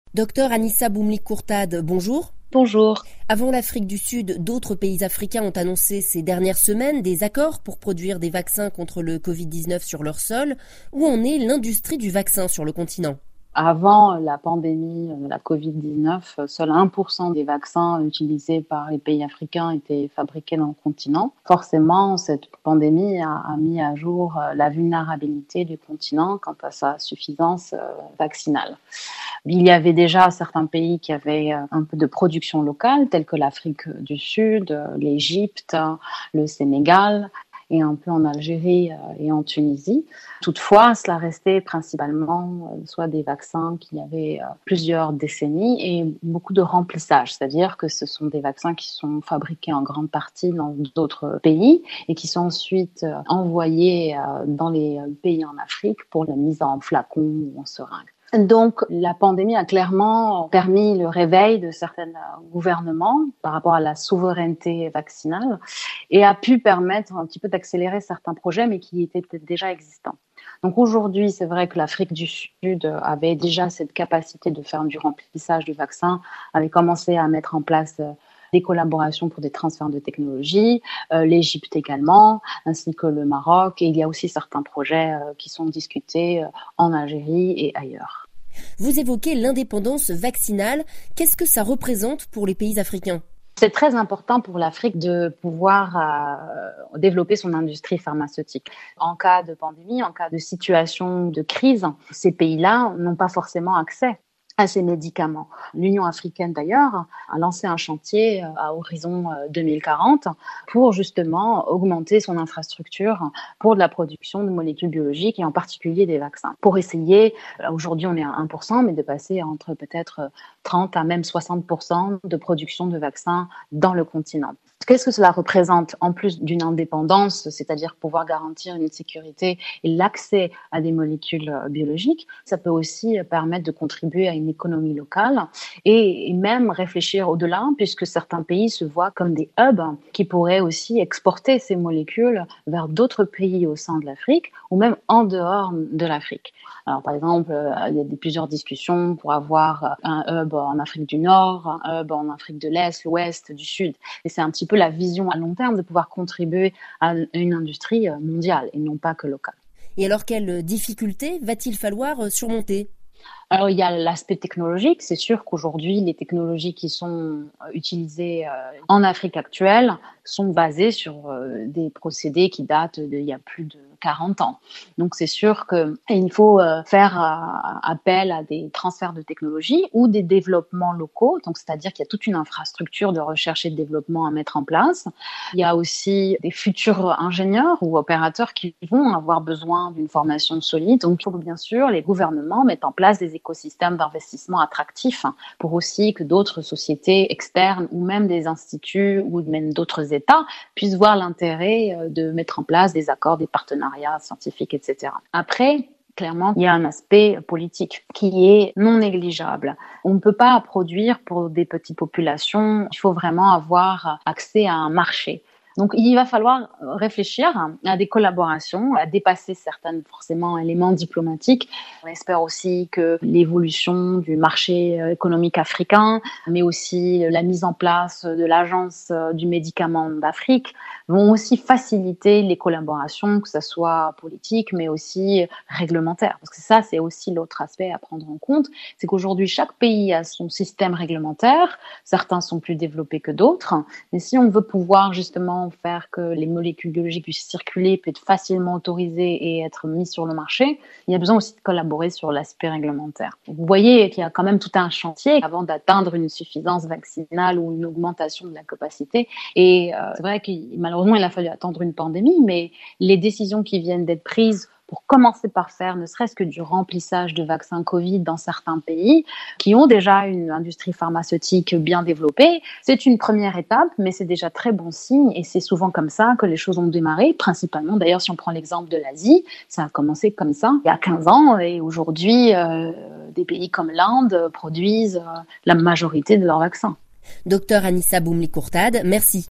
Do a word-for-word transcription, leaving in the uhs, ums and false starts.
Docteur Anissa Boumlik-Courtade, bonjour. Bonjour. Avant l'Afrique du Sud, d'autres pays africains ont annoncé ces dernières semaines des accords pour produire des vaccins contre le covid dix-neuf sur leur sol. Où en est l'industrie du vaccin sur le continent ? Avant la pandémie de la covid dix-neuf, seul un pour cent des vaccins utilisés par les pays africains étaient fabriqués dans le continent. Forcément, cette pandémie a, a mis à jour la vulnérabilité du continent quant à sa suffisance vaccinale. Il y avait déjà certains pays qui avaient un peu de production locale, tels que l'Afrique du Sud, l'Égypte, le Sénégal, et un peu en Algérie et en Tunisie. Toutefois, cela restait principalement soit des vaccins qui avaient plusieurs décennies et beaucoup de remplissage, c'est-à-dire que ce sont des vaccins qui sont fabriqués en grande partie dans d'autres pays et qui sont ensuite envoyés dans les pays en Afrique pour la mise en flacon ou en seringue. Donc, la pandémie a clairement permis le réveil de certains gouvernements par rapport à la souveraineté vaccinale et a pu permettre un petit peu d'accélérer certains projets, mais qui étaient peut-être déjà existants. Donc aujourd'hui, c'est vrai que l'Afrique du Sud avait déjà cette capacité de faire du remplissage du vaccin, avait commencé à mettre en place des collaborations pour des transferts de technologies, euh, l'Égypte également, ainsi que le Maroc. Et il y a aussi certains projets euh, qui sont discutés euh, en Algérie et ailleurs. Vous évoquez l'indépendance vaccinale. Qu'est-ce que ça représente pour les pays africains ? C'est très important pour l'Afrique de pouvoir euh, développer son industrie pharmaceutique. En cas de pandémie, en cas de situation de crise, ces pays-là n'ont pas forcément accès à ces médicaments. L'Union africaine, d'ailleurs, a lancé un chantier à horizon deux mille quarante pour justement augmenter son infrastructure pour de la production de molécules biologiques et en particulier des vaccins. Pour essayer, aujourd'hui on est à un pour cent, mais de passer entre peut-être trente à même soixante pour cent de production de vaccins dans le continent. Qu'est-ce que cela représente en plus d'une indépendance, c'est-à-dire pouvoir garantir une sécurité et l'accès à des molécules biologiques? Ça peut aussi permettre de contribuer à une économie locale et même réfléchir au-delà, puisque certains pays se voient comme des hubs qui pourraient aussi exporter ces molécules vers d'autres pays au sein de l'Afrique ou même en dehors de l'Afrique. Alors, par exemple, il y a plusieurs discussions pour avoir un hub en Afrique du Nord, un hub en Afrique de l'Est, l'Ouest, du Sud. Et c'est un petit peu la vision à long terme de pouvoir contribuer à une industrie mondiale et non pas que locale. Et alors, quelles difficultés va-t-il falloir surmonter ? Alors, il y a l'aspect technologique. C'est sûr qu'aujourd'hui, les technologies qui sont utilisées en Afrique actuelle sont basées sur des procédés qui datent d'il y a plus de quarante ans. Donc, c'est sûr qu'il faut faire appel à des transferts de technologies ou des développements locaux. Donc, c'est-à-dire qu'il y a toute une infrastructure de recherche et de développement à mettre en place. Il y a aussi des futurs ingénieurs ou opérateurs qui vont avoir besoin d'une formation solide. Donc, il faut bien sûr les gouvernements mettent en place des écosystèmes d'investissement attractifs pour aussi que d'autres sociétés externes ou même des instituts ou même d'autres États puissent voir l'intérêt de mettre en place des accords, des partenariats scientifiques, et cetera. Après, clairement, il y a un aspect politique qui est non négligeable. On ne peut pas produire pour des petites populations. Il faut vraiment avoir accès à un marché. Donc, il va falloir réfléchir à des collaborations, à dépasser certains, forcément, éléments diplomatiques. On espère aussi que l'évolution du marché économique africain, mais aussi la mise en place de l'Agence du médicament d'Afrique, vont aussi faciliter les collaborations, que ce soit politique, mais aussi réglementaire. Parce que ça, c'est aussi l'autre aspect à prendre en compte. C'est qu'aujourd'hui, chaque pays a son système réglementaire. Certains sont plus développés que d'autres. Mais si on veut pouvoir, justement, faire que les molécules biologiques puissent circuler, puissent être facilement autorisées et être mises sur le marché, il y a besoin aussi de collaborer sur l'aspect réglementaire. Vous voyez qu'il y a quand même tout un chantier avant d'atteindre une suffisance vaccinale ou une augmentation de la capacité. Et euh, c'est vrai que malheureusement, il a fallu attendre une pandémie, mais les décisions qui viennent d'être prises pour commencer par faire ne serait-ce que du remplissage de vaccins Covid dans certains pays qui ont déjà une industrie pharmaceutique bien développée. C'est une première étape, mais c'est déjà très bon signe et c'est souvent comme ça que les choses ont démarré, principalement d'ailleurs si on prend l'exemple de l'Asie, ça a commencé comme ça il y a quinze ans et aujourd'hui euh, des pays comme l'Inde produisent euh, la majorité de leurs vaccins. Docteur Anissa Boumlik-Courtade, merci.